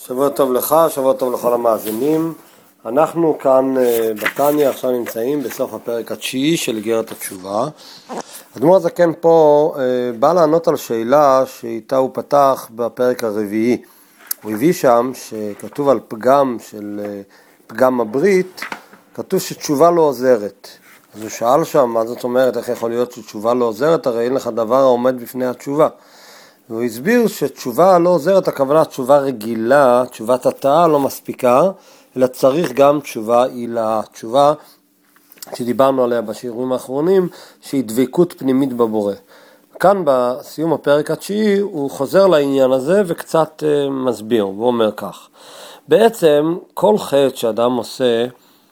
שבוע טוב לך, שבוע טוב לכל המאזינים. אנחנו כאן בתניא עכשיו נמצאים בסוף הפרק התשיעי של איגרת התשובה. אדמו"ר הזקן פה בא לענות על שאלה שאיתה הוא פתח בפרק הרביעי. הוא הביא שם שכתוב על פגם של פגם הברית, כתוב שתשובה לא עוזרת. אז הוא שאל שם, מה זאת אומרת, איך יכול להיות שתשובה לא עוזרת? הרי אין לך דבר העומד בפני התשובה. והוא הסביר שתשובה לא עוזרת, הכוונה תשובה רגילה, תשובת התאה לא מספיקה, אלא צריך גם תשובה עילה, תשובה שדיברנו עליה בשיעורים האחרונים, שהיא דבקות פנימית בבורא. כאן בסיום הפרק התשיעי הוא חוזר לעניין הזה וקצת מסביר, הוא אומר כך. בעצם כל חטא שאדם עושה,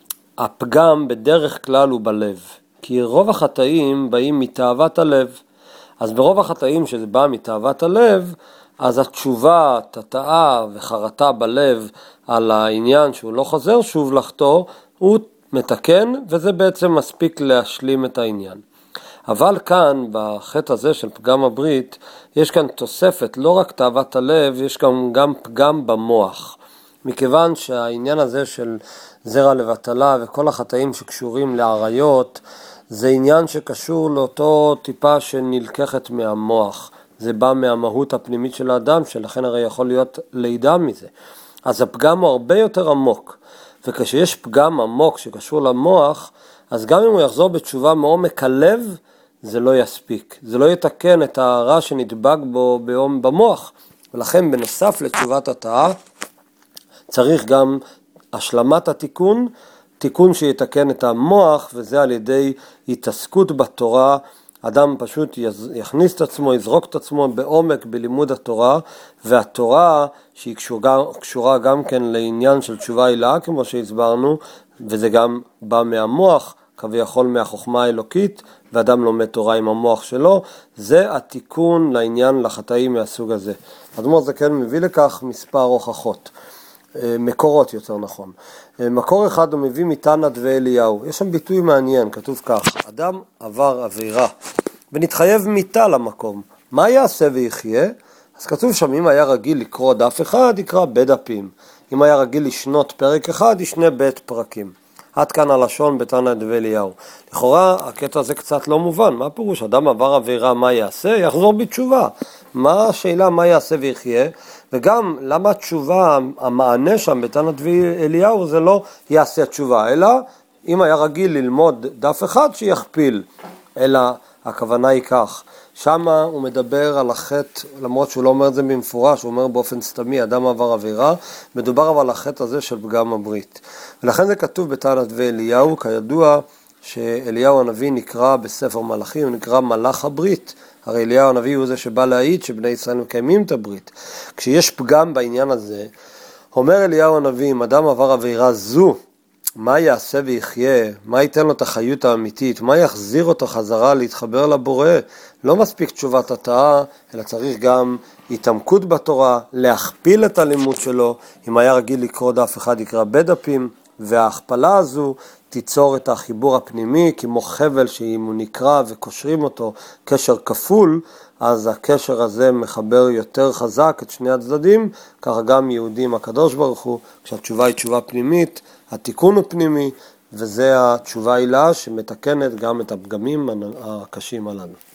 הפגם בדרך כלל הוא בלב, כי רוב החטאים באים מתאוות הלב. אז ברוב החטאים שזה בא מתאוות הלב, אז התשובה, תתאה וחרטה בלב על העניין שהוא לא חוזר שוב לחטוא, הוא מתקן, וזה בעצם מספיק להשלים את העניין. אבל כאן, בחטא הזה של פגם הברית, יש כאן תוספת, לא רק תאוות הלב, יש כאן גם פגם במוח. מכיוון שהעניין הזה של זרע לבטלה וכל החטאים שקשורים לעריות, זה עניין שקשור לאותו טיפה שנלקחת מהמוח. זה בא מהמהות הפנימית של האדם, שלכן הרי יכול להיות לידה מזה. אז הפגם הוא הרבה יותר עמוק. וכשיש פגם עמוק שקשור למוח, אז גם אם הוא יחזור בתשובה מעומק הלב, זה לא יספיק. זה לא יתקן את הרע שנדבק בו במוח. ולכן בנוסף לתשובת התאה, צריך גם השלמת התיקון, תיקון שיתקן את המוח, וזה על ידי התעסקות בתורה. אדם פשוט יכניס את עצמו, יזרוק את עצמו בעומק בלימוד התורה, והתורה שהיא קשורה גם כן לעניין של תשובה עילה, כמו שהסברנו, וזה גם בא מהמוח, כביכול מהחוכמה האלוקית, ואדם לומד תורה עם המוח שלו, זה התיקון לעניין לחטאים מהסוג הזה. אדמו"ר הזקן מביא לכך מספר הוכחות. מקורות יותר נכון. מקור אחד הוא מביא מתנא דבי אליהו. יש שם ביטוי מעניין, כתוב כך: אדם עבר עבירה ונתחייב מיתה למקום, מה יעשה ויחיה? אז כתוב שם, אם היה רגיל לקרוא דף אחד, יקרא בדפים. אם היה רגיל לשנות פרק אחד, ישנה בית פרקים. עד כאן הלשון בתנא דבי אליהו. לכאורה הקטע הזה קצת לא מובן. מה פירוש? אדם עבר עבירה, מה יעשה? יחזור בתשובה. מה השאלה מה יעשה ויחיה? וגם למה התשובה, המענה שם בתנא דבי אליהו זה לא יעשה תשובה, אלא אם היה רגיל ללמוד דף אחד שיכפיל, אלא הכוונה היא כך. שמה הוא מדבר על החטא, למרות שהוא לא אומר את זה במפורש, הוא אומר באופן סתמי, אדם עבר עבירה, מדובר אבל על החטא הזה של פגם הברית. ולכן זה כתוב בתנא דבי אליהו, כידוע שאליהו הנביא נקרא בספר מלאכים, הוא נקרא מלאך הברית. הרי אליהו הנביא הוא זה שבא להעיד שבני ישראל מקיימים את הברית. כשיש פגם בעניין הזה, אומר אליהו הנביא, אם אדם עבר עבירה זו, מה יעשה ויחיה? מה ייתן לו את החיות האמיתית? מה יחזיר אותו חזרה להתחבר לבורא? לא מספיק תשובת התאה, אלא צריך גם התעמקות בתורה, להכפיל את הלימוד שלו. אם היה רגיל לקרוא דף אחד, יקרא בדפים, וההכפלה הזו תיצור את החיבור הפנימי, כמו חבל שאם הוא נקרא וקושרים אותו קשר כפול, אז הקשר הזה מחבר יותר חזק את שני הצדדים, ככה גם יהודים הקדוש ברוך הוא, כשהתשובה היא תשובה פנימית, התיקון הוא פנימי, וזה התשובה עילה שמתקנת גם את הפגמים הקשים הללו.